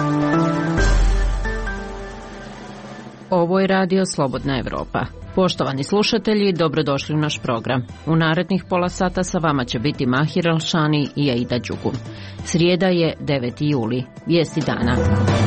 Ovo je radio Slobodna Evropa. Poštovani slušatelji, dobrodošli u naš program. U narednih pola sata sa vama će biti Mahir Alšani i Aida Đugum. Srijeda je 9. juli. Vijesti dana.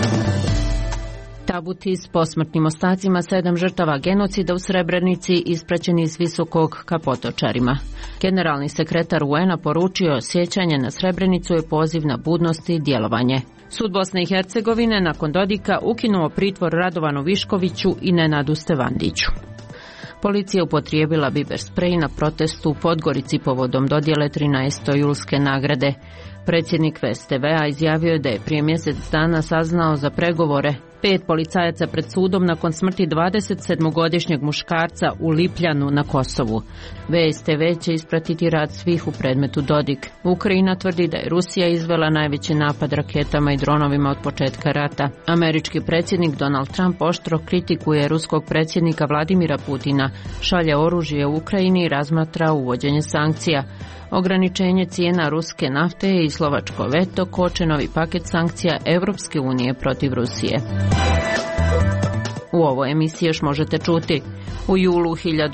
Tabuti s posmrtnim ostacima 7 žrtava genocida u Srebrenici ispraćeni iz Visokog ka Potočarima. Generalni sekretar UN-a poručio sjećanje na Srebrenicu je poziv na budnost i djelovanje. Sud Bosne i Hercegovine nakon Dodika ukinuo pritvor Radovanu Viškoviću i Nenadu Stevandiću. Policija upotrijebila biber sprej na protestu u Podgorici povodom dodjele 13. julske nagrade. Predsjednik VSTV-a izjavio je da je prije mjesec dana saznao za pregovore 5 policajaca pred sudom nakon smrti 27-godišnjeg muškarca u Lipljanu na Kosovu. VSTV će ispratiti rad svih u predmetu Dodik. Ukrajina tvrdi da je Rusija izvela najveći napad raketama i dronovima od početka rata. Američki predsjednik Donald Trump oštro kritikuje ruskog predsjednika Vladimira Putina, šalje oružje u Ukrajini i razmatra uvođenje sankcija. Ograničenje cijena ruske nafte i slovačko veto koče novi paket sankcija Europske unije protiv Rusije. U ovoj emisiji još možete čuti: u julu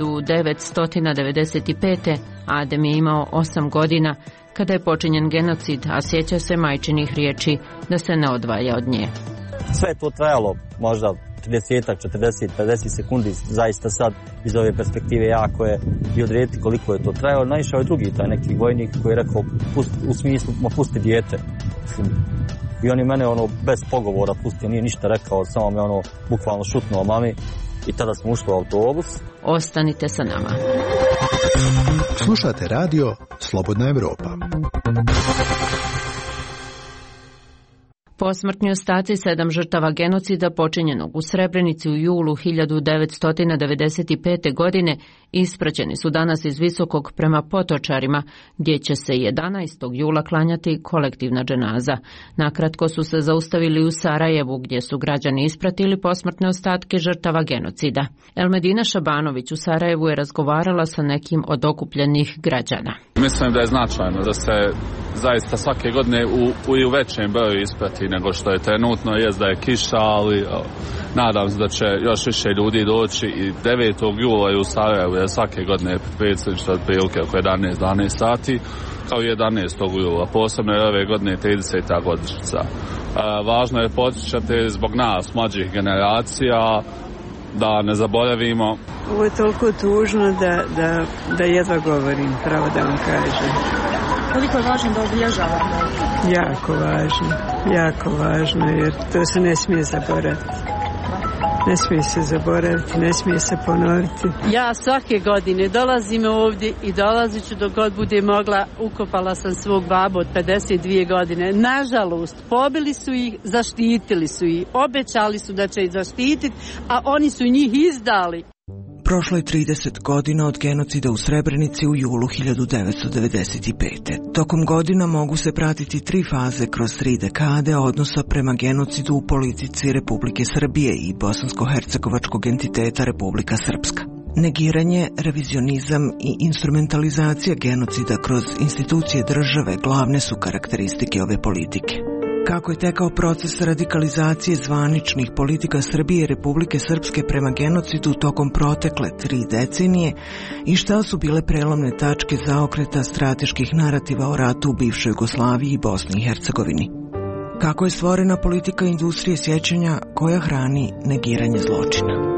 1995. Adem je imao 8 godina kada je počinjen genocid, a sjeća se majčinih riječi da se ne odvaja od nje. Sve je to trajalo možda 30, 40, 50 sekundi, zaista sad iz ove perspektive jako je i odrediti koliko je to trajalo. Naišao je drugi taj neki vojnik koji je rekao u smislu pusti dijete. I on je mene bez pogovora pustio, nije ništa rekao, samo me bukvalno šutnuo mami i tada smo ušli u autobus. Ostanite sa nama. Slušate radio Slobodna Evropa. Posmrtni ostaci 7 žrtava genocida počinjenog u Srebrenici u julu 1995. godine ispraćeni su danas iz Visokog prema Potočarima, gdje će se 11. jula klanjati kolektivna dženaza. Nakratko su se zaustavili u Sarajevu, gdje su građani ispratili posmrtne ostatke žrtava genocida. Elmedina Šabanović u Sarajevu je razgovarala sa nekim od okupljenih građana. Mislim da je značajno da se zaista svake godine u većem broju isprati nego što je trenutno. Jest da je kiša, ali nadam se da će još više ljudi doći i 9. jula je u Sarajevu, jer svake godine predsjedništvo otprilike oko 11-12 sati, kao i 11. jula. Posebno je ove godine 30. godišnjica. Važno je podsjećati zbog nas, mlađih generacija, da ne zaboravimo. Ovo je toliko tužno da jedva govorim, pravo da vam kažem. Koliko je važno da obilježavamo? Jako važno, jer to se ne smije zaboraviti. Ne smije se zaboraviti, ne smije se ponoviti. Ja svake godine dolazim ovdje i dolazit ću dok god bude mogla. Ukopala sam svog babu od 52 godine. Nažalost, pobili su ih, zaštitili su ih, obećali su da će ih zaštititi, a oni su njih izdali. Prošlo je 30 godina od genocida u Srebrenici u julu 1995. Tokom godina mogu se pratiti 3 faze kroz 3 dekade odnosa prema genocidu u politici Republike Srbije i bosansko-hercegovačkog entiteta Republika Srpska. Negiranje, revizionizam i instrumentalizacija genocida kroz institucije države glavne su karakteristike ove politike. Kako je tekao proces radikalizacije zvaničnih politika Srbije i Republike Srpske prema genocidu tokom protekle 3 decenije i šta su bile prelomne tačke zaokreta strateških narativa o ratu u bivšoj Jugoslaviji i Bosni i Hercegovini. Kako je stvorena politika industrije sjećanja koja hrani negiranje zločina.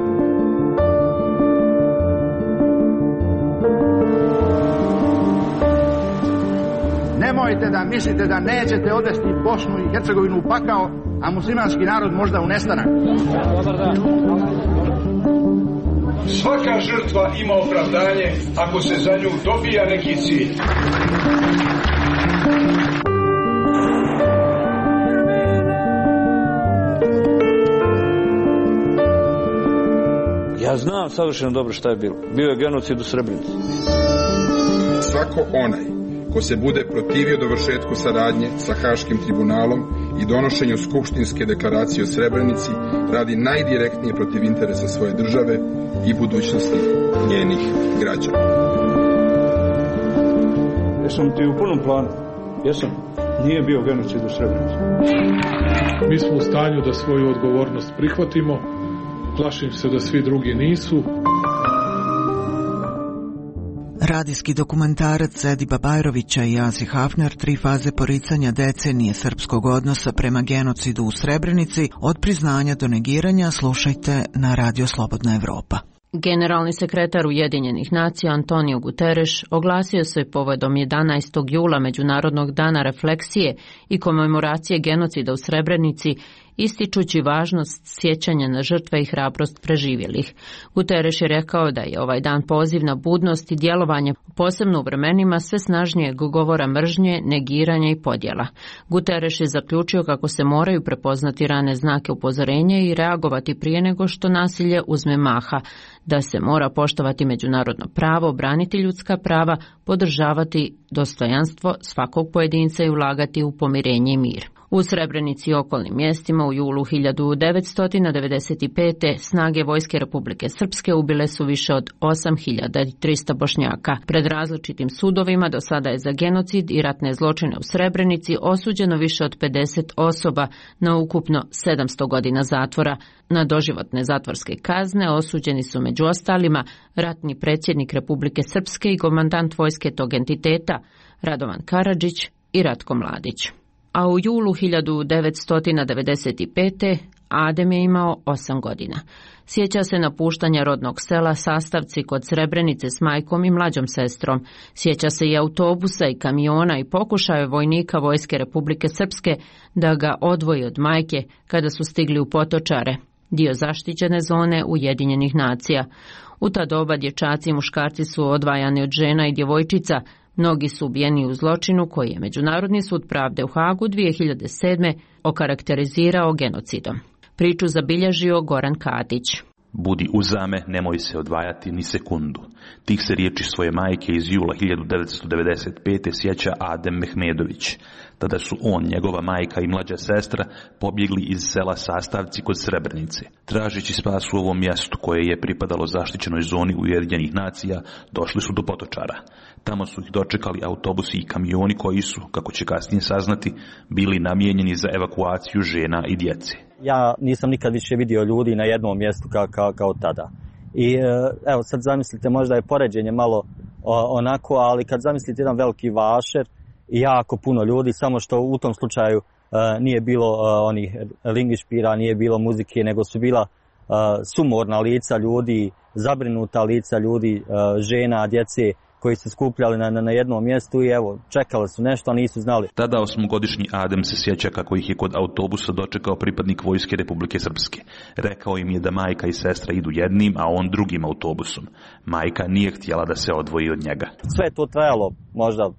Nemojte da mislite da nećete odvesti Bosnu i Hercegovinu u pakao, a muslimanski narod možda u nestanak. Svaka žrtva ima opravdanje ako se za nju dobija neki cilj. Ja znam savršeno dobro šta je bilo. Bio je genocid u Srebrenici. Svako onaj ko se bude protivio dovršetku saradnje sa Haškim tribunalom i donošenju skupštinske deklaracije o Srebrenici radi najdirektnije protiv interesa svoje države i budućnosti njenih građana. Jesam ti u punom planu? Jesam. Nije bio genocid u Srebrenici. Mi smo u stanju da svoju odgovornost prihvatimo. Plašim se da svi drugi nisu. Radijski dokumentarac Ediba Bajrovića i Azi Hafner, 3 faze poricanja decenije srpskog odnosa prema genocidu u Srebrenici, od priznanja do negiranja, slušajte na Radio Slobodna Evropa. Generalni sekretar Ujedinjenih nacija Antonio Guterres oglasio se povodom 11. jula Međunarodnog dana refleksije i komemoracije genocida u Srebrenici, ističući važnost sjećanja na žrtve i hrabrost preživjelih. Guterres je rekao da je ovaj dan poziv na budnost i djelovanje, posebno u vremenima sve snažnijeg govora mržnje, negiranja i podjela. Guterres je zaključio kako se moraju prepoznati rane znake upozorenja i reagovati prije nego što nasilje uzme maha, da se mora poštovati međunarodno pravo, braniti ljudska prava, podržavati dostojanstvo svakog pojedinca i ulagati u pomirenje i mir. U Srebrenici i okolnim mjestima u julu 1995. snage Vojske Republike Srpske ubile su više od 8300 Bošnjaka. Pred različitim sudovima do sada je za genocid i ratne zločine u Srebrenici osuđeno više od 50 osoba na ukupno 700 godina zatvora. Na doživotne zatvorske kazne osuđeni su među ostalima ratni predsjednik Republike Srpske i komandant vojske tog entiteta Radovan Karadžić i Ratko Mladić. A u julu 1995. Adem je imao 8 godina. Sjeća se napuštanja rodnog sela Sastavci kod Srebrenice s majkom i mlađom sestrom. Sjeća se i autobusa i kamiona i pokušaja vojnika Vojske Republike Srpske da ga odvoji od majke kada su stigli u Potočare, dio zaštićene zone Ujedinjenih nacija. U ta doba dječaci i muškarci su odvajani od žena i djevojčica. Mnogi su ubijeni u zločinu koji je Međunarodni sud pravde u Hagu 2007. okarakterizirao genocidom. Priču zabilježio Goran Katić. Budi uzame, nemoj se odvajati ni sekundu. Tih se riječi svoje majke iz jula 1995. sjeća Adem Mehmedović. Tada su on, njegova majka i mlađa sestra pobjegli iz sela Sastavci kod Srebrenice. Tražeći spas u ovom mjestu koje je pripadalo zaštićenoj zoni Ujedinjenih nacija, došli su do Potočara. Tamo su ih dočekali autobusi i kamioni koji su, kako će kasnije saznati, bili namijenjeni za evakuaciju žena i djece. Ja nisam nikad više vidio ljudi na jednom mjestu kao tada. I evo sad zamislite, možda je poređenje malo onako, ali kad zamislite jedan veliki vašer i jako puno ljudi, samo što u tom slučaju nije bilo onih lingišpira, nije bilo muzike, nego su bila sumorna lica ljudi, zabrinuta lica ljudi, žena, djece, koji su skupljali na jednom mjestu i evo, čekali su nešto, a nisu znali. Tada 8-godišnji Adem se sjeća kako ih je kod autobusa dočekao pripadnik Vojske Republike Srpske. Rekao im je da majka i sestra idu jednim, a on drugim autobusom. Majka nije htjela da se odvoji od njega. Sve je to trajalo možda 30,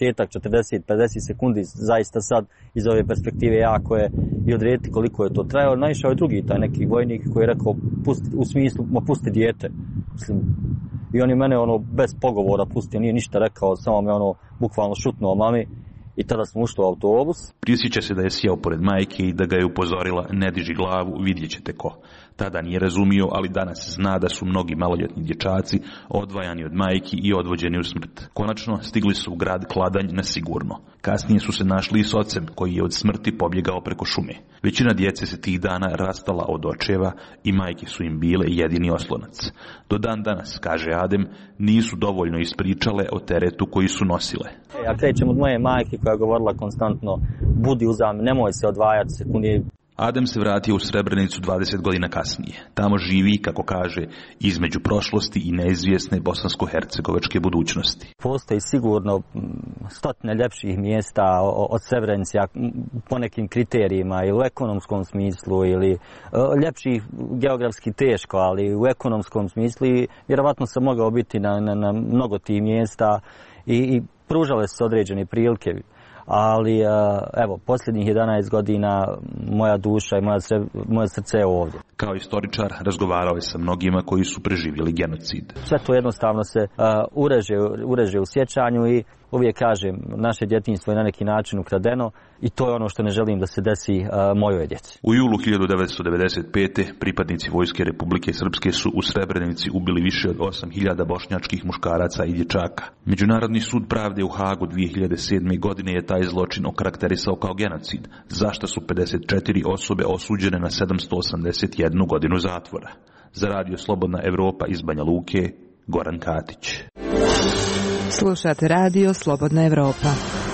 40, 50 sekundi, zaista sad iz ove perspektive jako je i odrediti koliko je to trajalo. Naišao je drugi, taj neki vojnik koji je rekao, u smislu, pusti dijete. Mislim, i on je mene bez pogovora pustio, nije ništa rekao, samo me bukvalno šutnuo mami i tada smo ušli u autobus. Prisjeća se da je sjeo pored majke i da ga je upozorila, ne diži glavu, vidjet ćete ko. Tada nije razumio, ali danas zna da su mnogi maloljetni dječaci odvajani od majki i odvođeni u smrt. Konačno stigli su u grad Kladanj na sigurno. Kasnije su se našli i s ocem koji je od smrti pobjegao preko šume. Većina djece se tih dana rastala od očeva i majke su im bile jedini oslonac. Do dan danas, kaže Adem, nisu dovoljno ispričale o teretu koji su nosile. Ja krećem od moje majke koja je govorila konstantno, budi uzame, nemoj se odvajati sekundi. Adem se vratio u Srebrenicu 20 godina kasnije. Tamo živi, kako kaže, između prošlosti i neizvjesne bosansko-hercegovačke budućnosti. Postoji sigurno stotine ljepših mjesta od Srebrenice po nekim kriterijima ili u ekonomskom smislu ili ljepših geografski teško, ali u ekonomskom smislu i vjerovatno sam mogao biti na mnogo tih mjesta i pružale su određene prilike. Ali evo, posljednjih 11 godina moja duša i moje srce je ovdje. Kao istoričar razgovarao je sa mnogima koji su preživjeli genocid. Sve to jednostavno se ureže u sjećanju i uvijek kažem, naše djetinjstvo je na neki način ukradeno i to je ono što ne želim da se desi mojoj djeci. U julu 1995. pripadnici Vojske Republike Srpske su u Srebrenici ubili više od 8.000 bošnjačkih muškaraca i dječaka. Međunarodni sud pravde u Hagu 2007. godine je taj zločin okarakterisao kao genocid, za što su 54 osobe osuđene na 781 godinu zatvora. Za radio Slobodna Evropa iz Banja Luke, Goran Katić. Slušate radio Slobodna Evropa.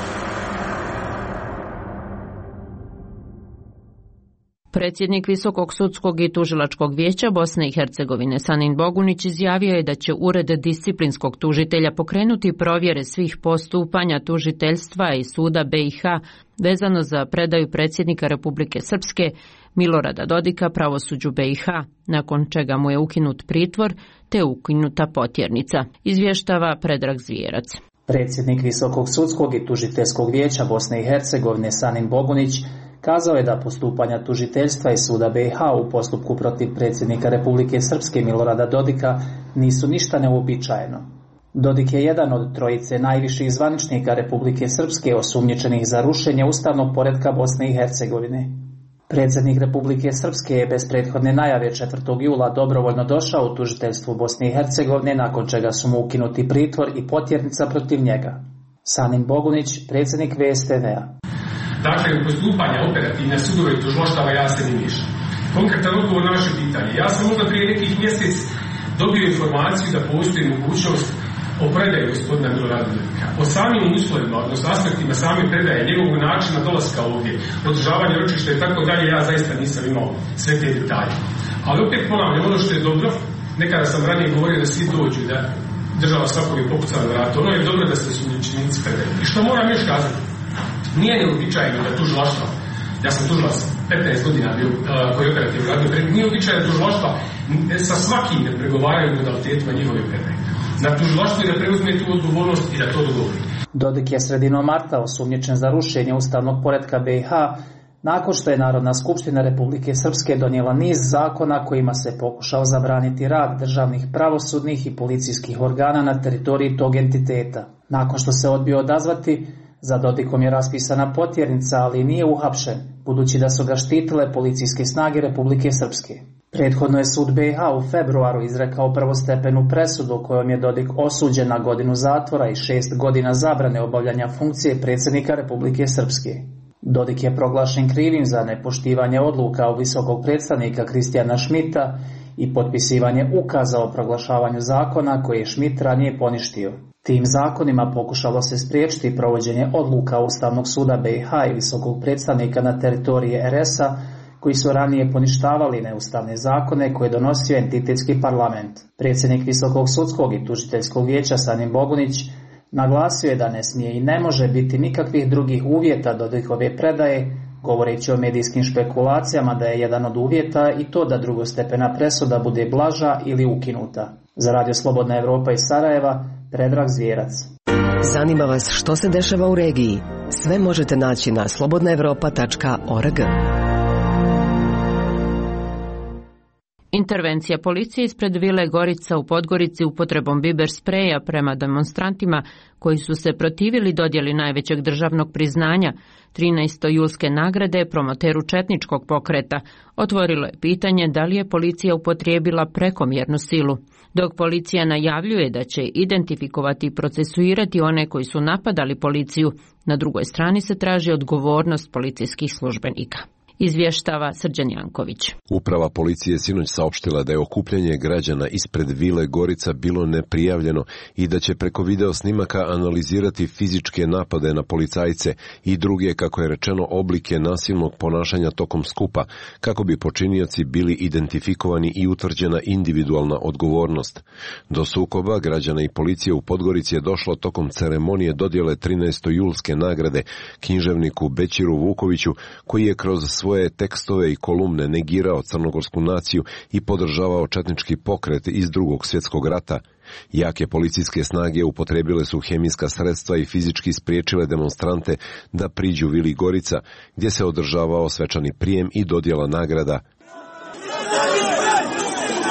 Predsjednik Visokog sudskog i tužilačkog vijeća Bosne i Hercegovine Sanin Bogunić izjavio je da će Ured disciplinskog tužitelja pokrenuti provjere svih postupanja tužiteljstva i suda BiH vezano za predaju predsjednika Republike Srpske Milorada Dodika pravosuđu BiH, nakon čega mu je ukinut pritvor te ukinuta potjernica, izvještava Predrag Zvijerac. Predsjednik Visokog sudskog i tužiteljskog vijeća Bosne i Hercegovine Sanin Bogunić kazao je da postupanja tužiteljstva i suda BiH u postupku protiv predsjednika Republike Srpske Milorada Dodika nisu ništa neuobičajeno. Dodik je jedan od trojice najviših zvaničnika Republike Srpske osumnjičenih za rušenje ustavnog poretka Bosne i Hercegovine. Predsjednik Republike Srpske je bez prethodne najave 4. jula dobrovoljno došao u tužiteljstvo Bosne i Hercegovine, nakon čega su mu ukinuti pritvor i potjernica protiv njega. Sanin Bogunić, predsjednik VSTV-a. Dakle, u postupanja operativne sudove i tužilaštava ja se ne miješam. Konkretan odgovor na vaše pitanje. Ja sam možda prije nekih mjesec dobio informaciju da postoji mogućnost o predaju gospodina Milorada Dodika. O samim uslovima, odnosno aspektima same predaje, njegovog načina dolaska ovdje, održavanje ročišta i tako dalje, ja zaista nisam imao sve te detalje. Ali opet ponavljam, ono što je dobro, nekada sam ranije govorio da svi dođu, da država svakog je pokucala na vrata. Ono je dobro da se osumnjičenici predaju. I što moram još kazati? Nije neuobičajeno da tužilaštva, ja sam tužilac 15 godina bio koji je operativno radio, nije uobičajeno da tužilaštva sa svakim ne pregovaraju modalitetima njihove predaje. Na tužilaštvu je da preuzme tu odgovornost i da to dogovori. Dodik je sredinom marta osumnjičen za rušenje ustavnog poretka BiH nakon što je Narodna skupština Republike Srpske donijela niz zakona kojima se pokušao zabraniti rad državnih pravosudnih i policijskih organa na teritoriji tog entiteta. Nakon što se odbio odazvati, za Dodikom je raspisana potjernica, ali nije uhapšen, budući da su ga štitile policijske snage Republike Srpske. Prethodno je sud BiH u februaru izrekao prvostepenu presudu kojom je Dodik osuđen na godinu zatvora i 6 godina zabrane obavljanja funkcije predsjednika Republike Srpske. Dodik je proglašen krivim za nepoštivanje odluka visokog predstavnika Kristijana Šmita i potpisivanje ukaza o proglašavanju zakona koje je Šmit ranije poništio. Tim zakonima pokušalo se spriječiti provođenje odluka Ustavnog suda BiH i visokog predstavnika na teritoriji RS-a koji su ranije poništavali neustavne zakone koje je donosio entitetski parlament. Predsjednik Visokog sudskog i tužiteljskog vijeća Sanin Bogunić naglasio je da ne smije i ne može biti nikakvih drugih uvjeta Dodikove predaje, govoreći o medijskim špekulacijama da je jedan od uvjeta i to da drugostepena presuda bude blaža ili ukinuta. Za radio Slobodna Evropa iz Sarajeva, Predrag Zvijerac. Zanima vas što se dešava u regiji? Sve možete naći na slobodnaevropa.org. Intervencija policije ispred Vile Gorica u Podgorici upotrebom biber spreja prema demonstrantima koji su se protivili dodjeli najvećeg državnog priznanja 13. julske nagrade promoteru četničkog pokreta otvorilo je pitanje da li je policija upotrijebila prekomjernu silu. Dok policija najavljuje da će identifikovati i procesuirati one koji su napadali policiju, na drugoj strani se traži odgovornost policijskih službenika. Izvještava Srđan Janković. Uprava policije sinoć saopštila da je okupljanje građana ispred Vile Gorica bilo neprijavljeno i da će preko video snimaka analizirati fizičke napade na policajce i druge, kako je rečeno, oblike nasilnog ponašanja tokom skupa, kako bi počinioci bili identifikovani i utvrđena individualna odgovornost. Do sukoba građana i policije u Podgorici je došlo tokom ceremonije dodjele 13. julske nagrade književniku Bećiru Vukoviću, koji je kroz svoje tekstove i kolumne negirao crnogorsku naciju i podržavao četnički pokret iz Drugog svjetskog rata. Jake policijske snage upotrebile su hemijska sredstva i fizički spriječile demonstrante da priđu Vili Gorica, gdje se održavao svečani prijem i dodjela nagrada.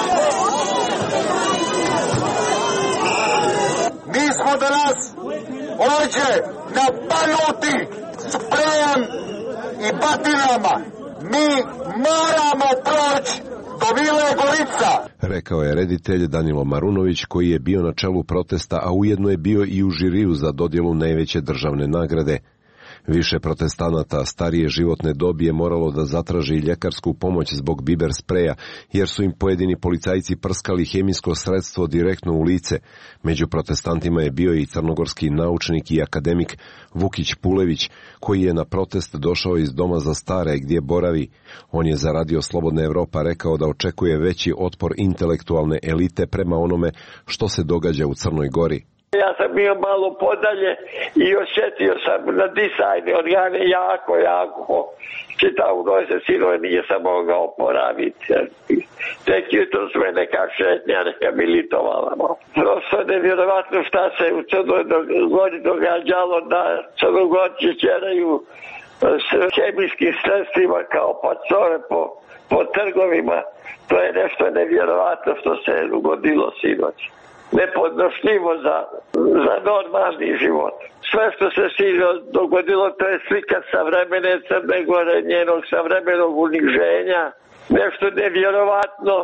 Mi smo danas Ovdje napadnuti sprejom i batinama mi moramo proći do Vile Gorica. Rekao je reditelj Danilo Marunović, koji je bio na čelu protesta, a ujedno je bio i u žiriju za dodjelu najveće državne nagrade. Više protestanata starije životne dobi je moralo da zatraži ljekarsku pomoć zbog biber spreja, jer su im pojedini policajci prskali hemijsko sredstvo direktno u lice. Među protestantima je bio i crnogorski naučnik i akademik Vukić Pulević, koji je na protest došao iz doma za stare gdje boravi. On je za Radio Slobodna Evropa rekao da očekuje veći otpor intelektualne elite prema onome što se događa u Crnoj Gori. Ja sam bio malo podalje i osjetio sam na disajne organe jako. Čitavu noć se sinove nije sam mogao oporaviti. Tek jutro su me neka šetnja rehabilitovala. Prosto nevjerovatno šta se u Crnoj Gori događalo, da Crnogorci čeraju s hemijskim sredstvima kao pacore po trgovima. To je nešto nevjerovatno što se ugodilo sinoć. Nepodnošljivo za normalni život. Sve što se sinoć dogodilo, to je slika savremene Crne Gore, njenog savremenog uniženja. Nešto nevjerovatno.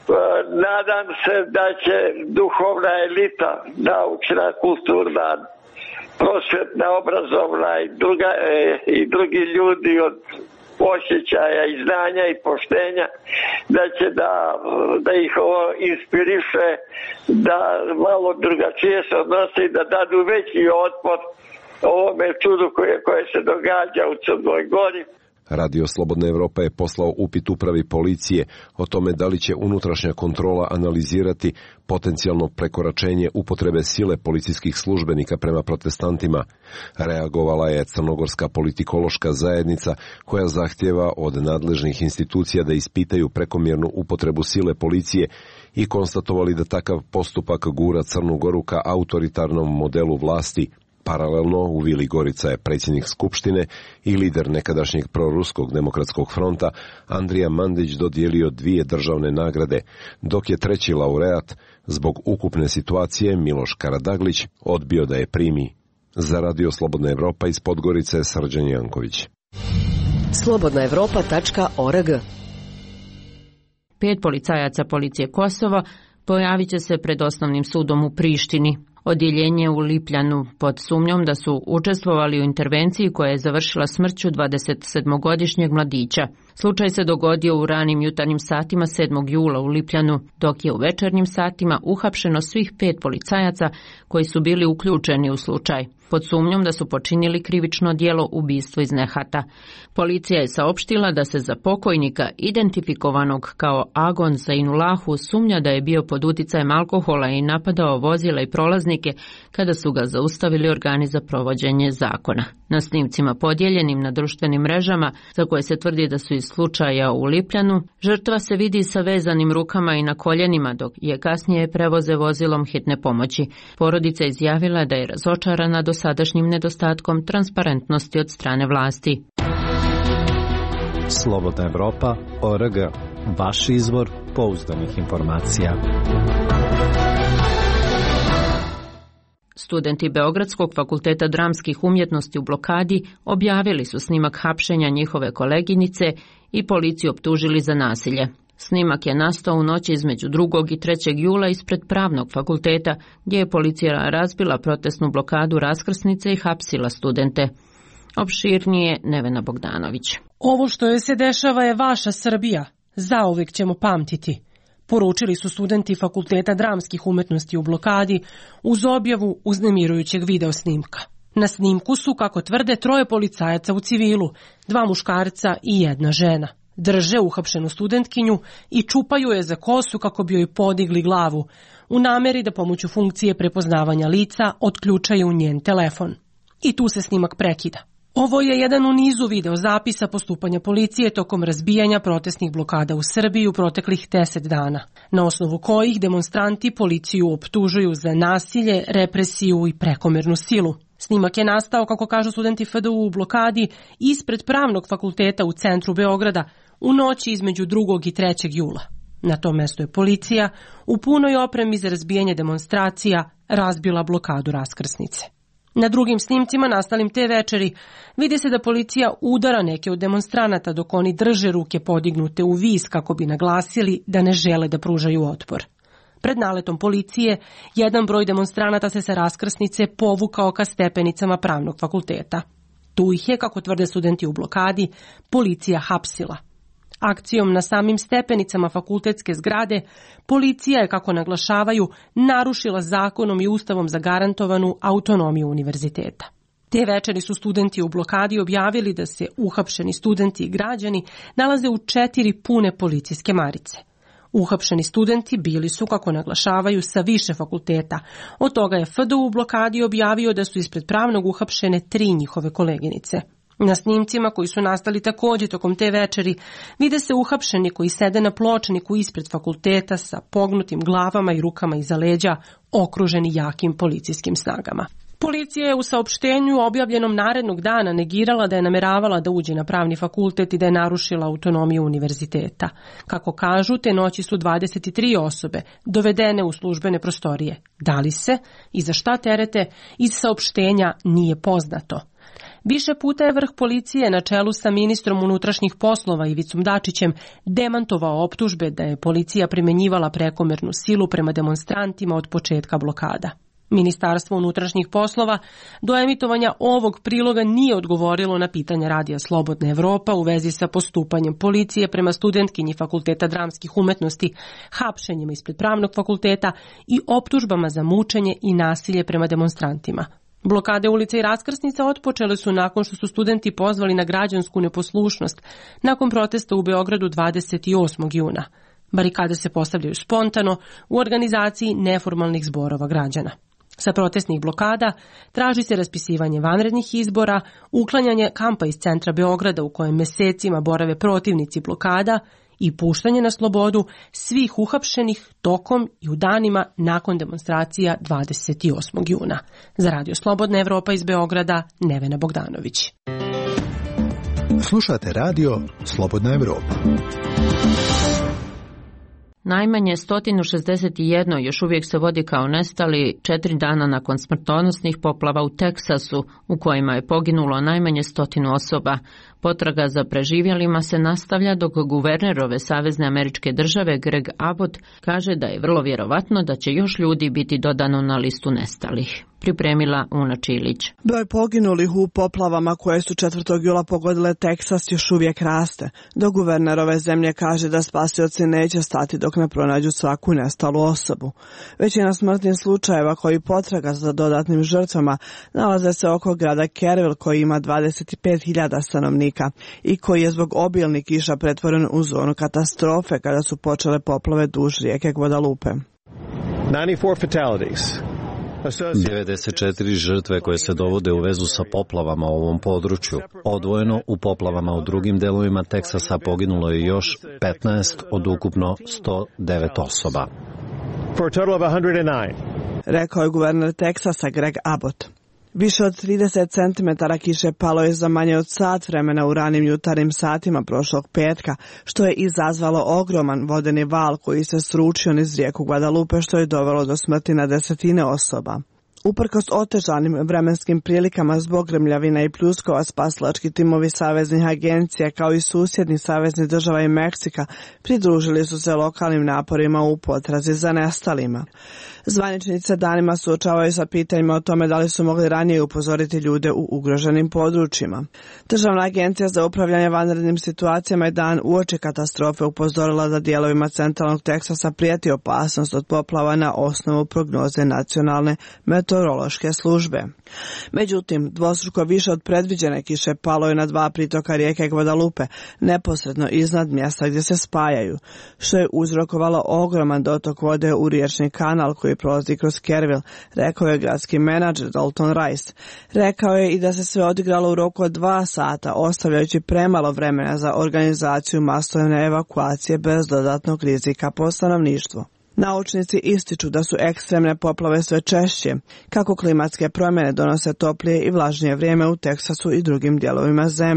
Nadam se da će duhovna elita, naučna, kulturna, prosvetna, obrazovna i drugi ljudi od osjećaja i znanja i poštenja, da će da ih ovo inspiriše, da malo drugačije se odnose i da dadu veći otpor ovome čudu koje se događa u Crnoj Gori. Radio Slobodna Evropa je poslao upit upravi policije o tome da li će unutrašnja kontrola analizirati potencijalno prekoračenje upotrebe sile policijskih službenika prema protestantima. Reagovala je Crnogorska politikološka zajednica, koja zahtjeva od nadležnih institucija da ispitaju prekomjernu upotrebu sile policije i konstatovali da takav postupak gura Crnu Goru ka autoritarnom modelu vlasti. Paralelno u Vili Gorica je predsjednik Skupštine i lider nekadašnjeg proruskog demokratskog fronta Andrija Mandić dodijelio 2 državne nagrade, dok je treći laureat zbog ukupne situacije Miloš Karadaglić odbio da je primi. Za Radio Slobodna Evropa iz Podgorice Srđan Janković. slobodnaevropa.org 5 policajaca policije Kosova pojavit će se pred osnovnim sudom u Prištini. Odjeljenje u Lipljanu pod sumnjom da su učestvovali u intervenciji koja je završila smrću 27-godišnjeg mladića. Slučaj se dogodio u ranim jutarnjim satima 7. jula u Lipljanu, dok je u večernjim satima uhapšeno svih 5 policajaca koji su bili uključeni u slučaj, pod sumnjom da su počinili krivično djelo ubistvo iz nehata. Policija je saopštila da se za pokojnika, identifikovanog kao Agon Zainulahu, sumnja da je bio pod uticajem alkohola i napadao vozila i prolaznike kada su ga zaustavili organi za provođenje zakona. Na snimcima podijeljenim na društvenim mrežama, za koje se tvrdi da su iz slučaja u Lipljanu, žrtva se vidi sa vezanim rukama i na koljenima, dok je kasnije prevoze vozilom hitne pomoći. Porodica izjavila da je razočarana dosadašnjim nedostatkom transparentnosti od strane vlasti. Slobodna Evropa.org, vaš izvor pouzdanih informacija. Studenti Beogradskog fakulteta dramskih umjetnosti u blokadi objavili su snimak hapšenja njihove koleginice i policiju optužili za nasilje. Snimak je nastao u noći između 2. i 3. jula ispred Pravnog fakulteta, gdje je policija razbila protestnu blokadu raskrsnice i hapsila studente. Opširnije Nevena Bogdanović. Ovo što joj se dešava je vaša Srbija. Zauvijek ćemo pamtiti. Poručili su studenti Fakulteta dramskih umjetnosti u blokadi uz objavu uznemirujućeg video snimka. Na snimku su, kako tvrde, 3 policajaca u civilu, 2 muškarca i 1 žena. Drže uhapšenu studentkinju i čupaju je za kosu kako bi joj podigli glavu, u nameri da pomoću funkcije prepoznavanja lica otključaju njen telefon. I tu se snimak prekida. Ovo je jedan u nizu video zapisa postupanja policije tokom razbijanja protestnih blokada u Srbiji u proteklih 10 dana, na osnovu kojih demonstranti policiju optužuju za nasilje, represiju i prekomernu silu. Snimak je nastao, kako kažu studenti FDU, u blokadi ispred Pravnog fakulteta u centru Beograda u noći između 2. i 3. jula. Na tom mjestu je policija u punoj opremi za razbijanje demonstracija razbila blokadu raskrsnice. Na drugim snimcima nastalim te večeri vidi se da policija udara neke od demonstranata dok oni drže ruke podignute u vis kako bi naglasili da ne žele da pružaju otpor. Pred naletom policije, jedan broj demonstranata se sa raskrsnice povukao ka stepenicama Pravnog fakulteta. Tu ih je, kako tvrde studenti u blokadi, policija hapsila. Akcijom na samim stepenicama fakultetske zgrade, policija je, kako naglašavaju, narušila zakonom i ustavom zagarantovanu autonomiju univerziteta. Te večeri su studenti u blokadi objavili da se uhapšeni studenti i građani nalaze u 4 pune policijske marice. Uhapšeni studenti bili su, kako naglašavaju, sa više fakulteta. Od toga je FDU u blokadi objavio da su ispred Pravnog uhapšene 3 njihove koleginice. Na snimcima koji su nastali također tokom te večeri vide se uhapšeni koji sede na pločniku ispred fakulteta sa pognutim glavama i rukama iza leđa, okruženi jakim policijskim snagama. Policija je u saopštenju objavljenom narednog dana negirala da je nameravala da uđe na Pravni fakultet i da je narušila autonomiju univerziteta. Kako kažu, te noći su 23 osobe dovedene u službene prostorije. Da li se i za šta terete, iz saopštenja nije poznato. Više puta je vrh policije na čelu sa ministrom unutrašnjih poslova Ivicom Dačićem demantovao optužbe da je policija primenjivala prekomernu silu prema demonstrantima od početka blokada. Ministarstvo unutrašnjih poslova do emitovanja ovog priloga nije odgovorilo na pitanje radija Slobodna Evropa u vezi sa postupanjem policije prema studentkinji Fakulteta dramskih umetnosti, hapšenjima ispred Pravnog fakulteta i optužbama za mučenje i nasilje prema demonstrantima. Blokade ulica i raskrsnica otpočele su nakon što su studenti pozvali na građansku neposlušnost nakon protesta u Beogradu 28. juna. Barikade se postavljaju spontano u organizaciji neformalnih zborova građana. Sa protestnih blokada traži se raspisivanje vanrednih izbora, uklanjanje kampa iz centra Beograda u kojem mesecima borave protivnici blokada i puštanje na slobodu svih uhapšenih tokom i u danima nakon demonstracija 28. juna. Za Radio Slobodna Evropa iz Beograda, Nevena Bogdanović. Slušate radio Slobodna Evropa. Najmanje 161 još uvijek se vodi kao nestali 4 dana nakon smrtonosnih poplava u Teksasu, u kojima je poginulo najmanje 100 osoba. Potraga za preživjelima se nastavlja dok guverner ove savezne američke države Greg Abbott kaže da je vrlo vjerovatno da će još ljudi biti dodano na listu nestalih. Pripremila Una Čilić. Broj poginulih u poplavama koje su 4. jula pogodile Teksas još uvijek raste, dok guverner ove zemlje kaže da spasioci neće stati dok ne pronađu svaku nestalu osobu. Većina smrtnih slučajeva koji potraga za dodatnim žrtvama nalaze se oko grada Kerrville koji ima 25.000 stanovnika i koji je zbog obilnih kiša pretvoren u zonu katastrofe kada su počele poplave duž rijeke Guadalupe. 94 žrtve koje se dovode u vezu sa poplavama u ovom području. Odvojeno u poplavama u drugim delovima Teksasa poginulo je još 15 od ukupno 109 osoba. Rekao je guverner Teksasa Greg Abbott. Više od 30 cm kiše palo je za manje od sat vremena u ranim jutarnjim satima prošlog petka, što je izazvalo ogroman vodeni val koji se sručio niz rijeku Guadalupe, što je dovelo do smrti na desetine osoba. Uprkos otežanim vremenskim prilikama zbog grmljavina i pljuskova, spasilački timovi saveznih agencija kao i susjednih saveznih država i Meksika pridružili su se lokalnim naporima u potrazi za nestalima. Zvaničnici se danima suočavaju sa pitanjima o tome da li su mogli ranije upozoriti ljude u ugroženim područjima. Državna agencija za upravljanje vanrednim situacijama je dan uoči katastrofe upozorila da dijelovima centralnog Teksasa prijeti opasnost od poplava na osnovu prognoze nacionalne meteorološke službe. Međutim, dvostruko više od predviđene kiše palo je na 2 pritoka rijeke Guadalupe, neposredno iznad mjesta gdje se spajaju, što je uzrokovalo ogroman dotok vode u riječni kanal koji prolazi kroz Kerrville, rekao je gradski menadžer Dalton Rice. Rekao je i da se sve odigralo u roku od 2 sata, ostavljajući premalo vremena za organizaciju masovne evakuacije bez dodatnog rizika po stanovništvo. Naučnici ističu da su ekstremne poplave sve češće, kako klimatske promjene donose toplije i vlažnije vrijeme u Teksasu i drugim dijelovima zemlje.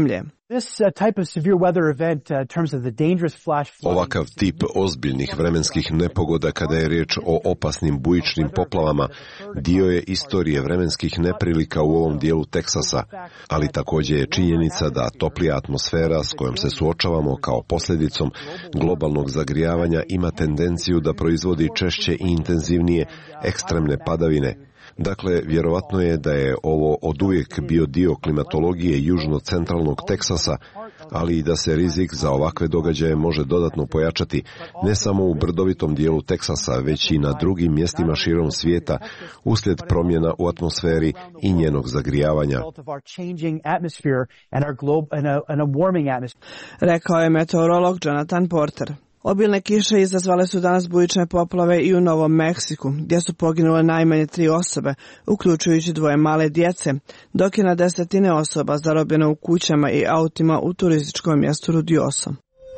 Ovakav tip ozbiljnih vremenskih nepogoda kada je riječ o opasnim bujičnim poplavama dio je istorije vremenskih neprilika u ovom dijelu Teksasa, ali također je činjenica da toplija atmosfera s kojom se suočavamo kao posljedicom globalnog zagrijavanja ima tendenciju da proizvodi češće i intenzivnije ekstremne padavine. Dakle, vjerovatno je da je ovo oduvijek bio dio klimatologije južno-centralnog Teksasa, ali i da se rizik za ovakve događaje može dodatno pojačati ne samo u brdovitom dijelu Teksasa, već i na drugim mjestima širom svijeta uslijed promjena u atmosferi i njenog zagrijavanja. Rekao je meteorolog Jonathan Porter. Obilne kiše izazvale su danas bujične poplave i u Novom Meksiku, gdje su poginule najmanje 3 osobe, uključujući 2 male djece, dok je na desetine osoba zarobljeno u kućama i autima u turističkom mjestu Ruidoso.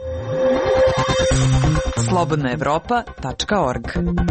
Slobodnaevropa.org.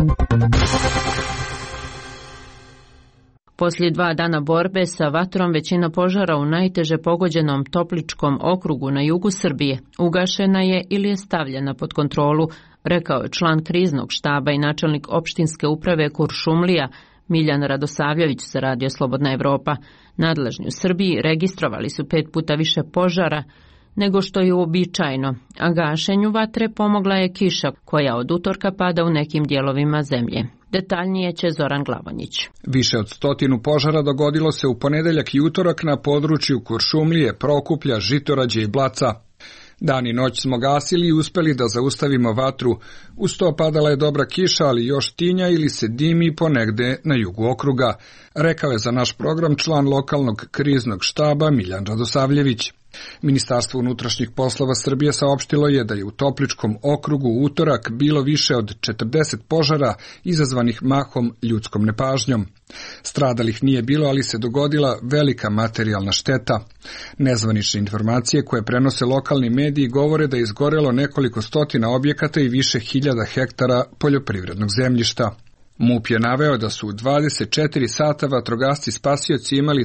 Poslije 2 dana borbe sa vatrom, većina požara u najteže pogođenom Topličkom okrugu na jugu Srbije ugašena je ili je stavljena pod kontrolu, rekao je član kriznog štaba i načelnik opštinske uprave Kuršumlija Miljan Radosavljević za Radio Slobodna Evropa. Nadležni u Srbiji registrovali su 5 puta više požara nego što je uobičajeno, a gašenju vatre pomogla je kiša koja od utorka pada u nekim dijelovima zemlje. Detaljnije će Zoran Glavonjić. Više od 100 požara dogodilo se u ponedeljak i utorak na području Kuršumlije, Prokuplja, Žitorađe i Blaca. Dan i noć smo gasili i uspeli da zaustavimo vatru. Uz to padala je dobra kiša, ali još tinja ili se dimi ponegde na jugu okruga, rekao je za naš program član lokalnog kriznog štaba Miljan Radosavljević. Ministarstvo unutrašnjih poslova Srbije saopštilo je da je u Topličkom okrugu u utorak bilo više od 40 požara izazvanih mahom ljudskom nepažnjom. Stradalih nije bilo, ali se dogodila velika materijalna šteta. Nezvanične informacije koje prenose lokalni mediji govore da je izgorelo nekoliko stotina objekata i više hiljada hektara poljoprivrednog zemljišta. MUP je naveo da su u 24 sata vatrogasci spasioci imali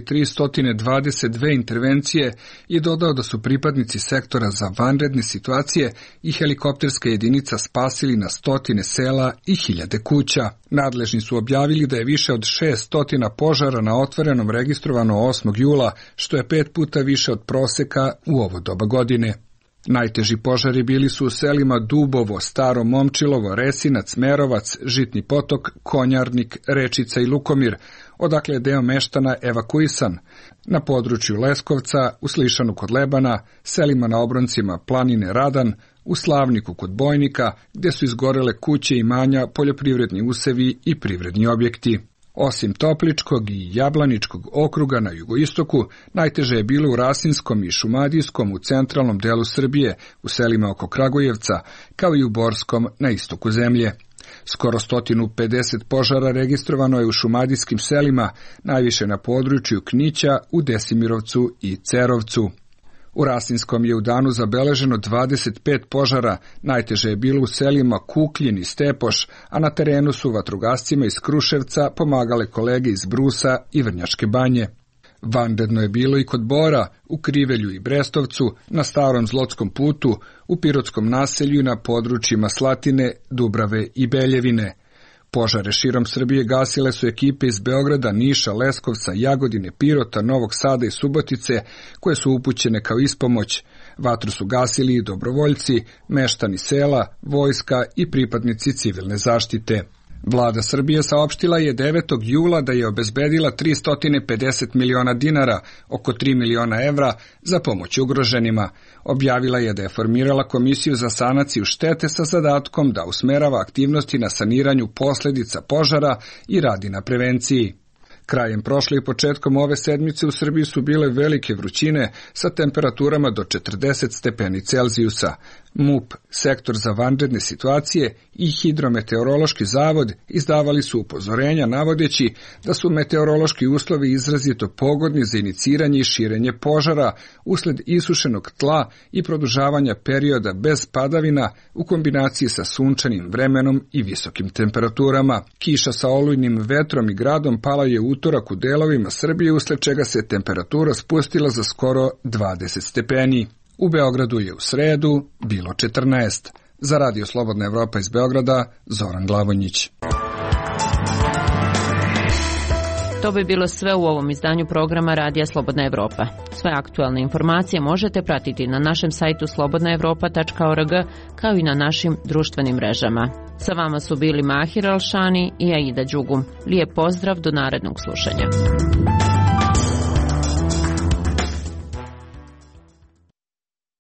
322 intervencije i dodao da su pripadnici sektora za vanredne situacije i helikopterska jedinica spasili na stotine sela i hiljade kuća. Nadležni su objavili da je više od 600 požara na otvorenom registrovano 8. jula, što je 5 puta više od proseka u ovo doba godine. Najteži požari bili su u selima Dubovo, Staro Momčilovo, Resinac, Merovac, Žitni potok, Konjarnik, Rečica i Lukomir, odakle je deo meštana evakuisan. Na području Leskovca, u Slišanu kod Lebana, selima na obroncima Planine Radan, u Slavniku kod Bojnika, gdje su izgorele kuće, imanja, poljoprivredni usevi i privredni objekti. Osim Topličkog i Jablaničkog okruga na jugoistoku, najteže je bilo u Rasinskom i Šumadijskom u centralnom delu Srbije, u selima oko Kragujevca, kao i u Borskom na istoku zemlje. Skoro 150 požara registrovano je u šumadijskim selima, najviše na području Knića, u Desimirovcu i Cerovcu. U Rasinskom je u danu zabeleženo 25 požara, najteže je bilo u selima Kukljin i Stepoš, a na terenu su vatrogascima iz Kruševca pomagale kolege iz Brusa i Vrnjačke Banje. Vanredno je bilo i kod Bora, u Krivelju i Brestovcu, na Starom Zlotskom putu, u Pirotskom naselju i na područjima Slatine, Dubrave i Beljevine. Požare širom Srbije gasile su ekipe iz Beograda, Niša, Leskovca, Jagodine, Pirota, Novog Sada i Subotice, koje su upućene kao ispomoć. Vatru su gasili i dobrovoljci, meštani sela, vojska i pripadnici civilne zaštite. Vlada Srbije saopštila je 9. jula da je obezbedila 350 miliona dinara, oko 3 miliona evra, za pomoć ugroženima. Objavila je da je formirala komisiju za sanaciju štete sa zadatkom da usmerava aktivnosti na saniranju posljedica požara i radi na prevenciji. Krajem prošle i početkom ove sedmice u Srbiji su bile velike vrućine sa temperaturama do 40 stepeni Celzijusa. MUP, sektor za vanredne situacije i Hidrometeorološki zavod izdavali su upozorenja navodeći da su meteorološki uslovi izrazito pogodni za iniciranje i širenje požara usled isušenog tla i produžavanja perioda bez padavina u kombinaciji sa sunčanim vremenom i visokim temperaturama. Kiša sa olujnim vetrom i gradom pala je u utorak u delovima Srbije, usled čega se temperatura spustila za skoro 20 stepeni. U Beogradu je u sredu bilo 14. Za Radio Slobodna Evropa iz Beograda, Zoran Glavonjić. To bi bilo sve u ovom izdanju programa Radija Slobodna Evropa. Sve aktualne informacije možete pratiti na našem sajtu slobodnaevropa.org kao i na našim društvenim mrežama. Sa vama su bili Mahir Alšani i Aida Đugum. Lijep pozdrav do narednog slušanja.